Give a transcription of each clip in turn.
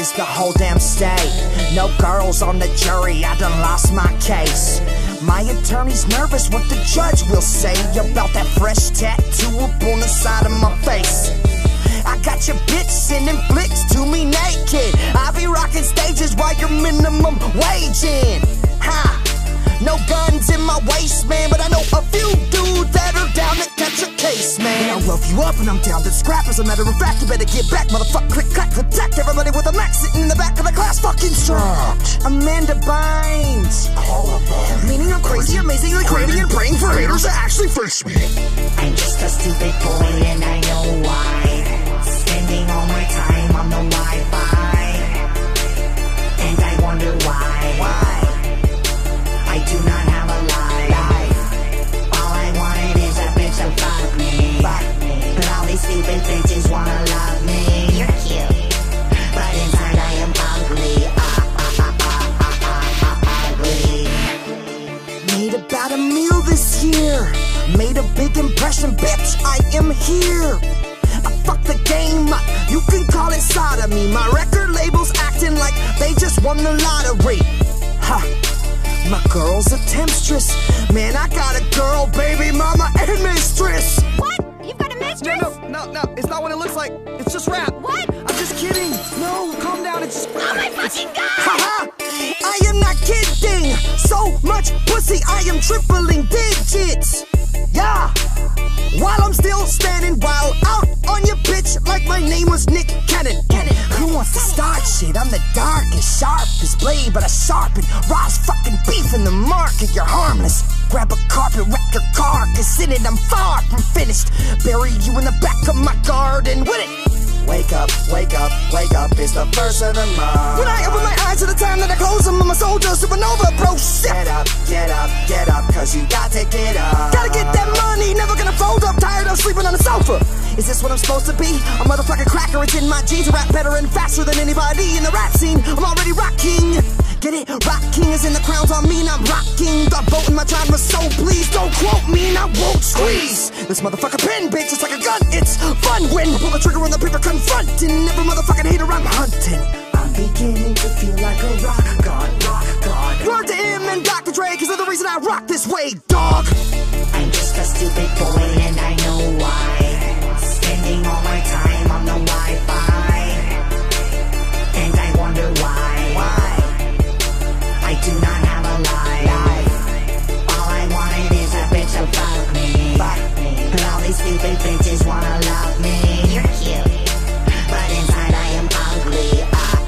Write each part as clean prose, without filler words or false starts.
is the whole damn state. No girls on the jury, I done lost my case. My attorney's nervous what the judge will say about that fresh tattoo up on the side of my face. I got your bitch sending flicks to me naked. I be rocking stages while you're minimum waging. Ha! No guns in my waist, man, but I know a few dudes that are down to catch a case, man. I'll rough you up and I'm down to scrap. As a matter of fact, you better get back, motherfucker. Click, clack, protect everybody with a Mac sitting in the back of the class, fucking strapped. Amanda Bynes, meaning I'm crazy, amazingly creating and praying for haters to actually face me. I'm just a stupid boy and I know why. Spending all my time on the Wi-Fi, and I wonder why. I do not have a life. All I wanted is a bitch to fuck me. But all these stupid bitches wanna love me. You're cute, but inside I am ugly. Ugly. Made about $1 million this year. Made a big impression, bitch, I am here. I fuck the game up, you can call it sodomy. My record label's acting like they just won the lottery. Ha, my girl's a temptress. Man, I got a girl, baby mama, and mistress. What? You've got a mistress? No, it's not what it looks like. It's just rap. What? I'm just kidding. No, calm down, it's just Oh my fucking god! Haha, I am not kidding. So much pussy, I am tripling digits. Yeah. While I'm still standing wild out on your bitch like my name was Nick Cannon. Who wants to start shit? I'm the darkest, sharpest blade, but I sharpen Ross fucking beef in the market. You're harmless. Grab a carpet, wrap your carcass in it. I'm far from finished. Bury you in the back of my garden with it. Wake up, wake up, wake up, it's the first of the month. When I open my eyes to the time that I close them, I'm a soldier, supernova, bro, shit. Get up, cause you got to get up. Gotta get that money, never gonna fold up, tired of sleeping on the sofa. Is this what I'm supposed to be? A motherfucking cracker, it's in my genes. Rap better and faster than anybody in the rap scene. I'm already rocking. Get it? Rock King is in the crown's on me, not rocking. The boat in my genre, so please don't quote me, and I won't squeeze. This motherfucker pen, bitch, it's like a gun. It's fun when I pull the trigger on the paper, confronting every motherfucking hater I'm hunting. I'm beginning to feel like a rock god. Word to him and Dr. Dre, cause they're the reason I rock this way, dog. I'm just a stupid boy and I know why. Spending all my time on the Wi-Fi, and I wonder why. I do not have a life. All I wanted is a bitch to fuck me. But all these stupid bitches wanna love me. You're cute, but inside I am ugly.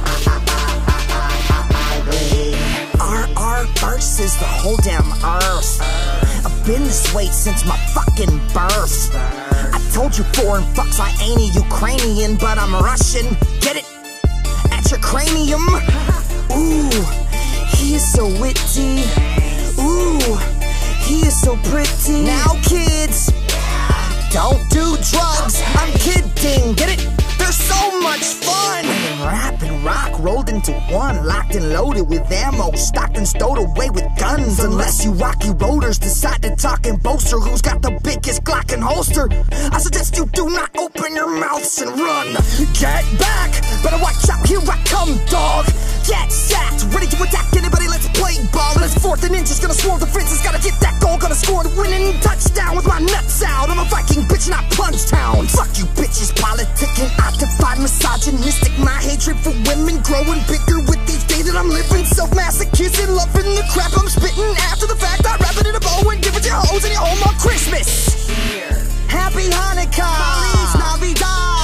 Ugly. Versus the whole damn earth. I've been this way since my fucking birth. I told you foreign fucks I ain't a Ukrainian, but I'm Russian. Get it? At your cranium. Ooh, he is so witty. Ooh, he is so pretty. Now kids, don't do drugs. I'm kidding. Get it? They're so much fun. Rap and rock rolled into one, locked and loaded with ammo, stocked and stowed away with guns. Unless you rocky rollers decide to talk and boaster who's got the biggest Glock and holster, I suggest you do not open your mouths and run. Get back, better watch out, here I come, dog. Get sacked, ready to attack anybody, let's play ball. Let's 4th and inch is gonna swarm the fences, gotta get that goal, gonna score the winning touchdown with my nuts out. I'm a Viking bitch, not Punch Town. Fuck you bitches, politicking, I defy misogynistic. My hatred for women growing bigger with each day that I'm living. Self-masochistic, loving the crap I'm spitting. After the fact, I wrap it in a bow and give it to your hoes and your home on Christmas. Happy Hanukkah, Feliz Navidad.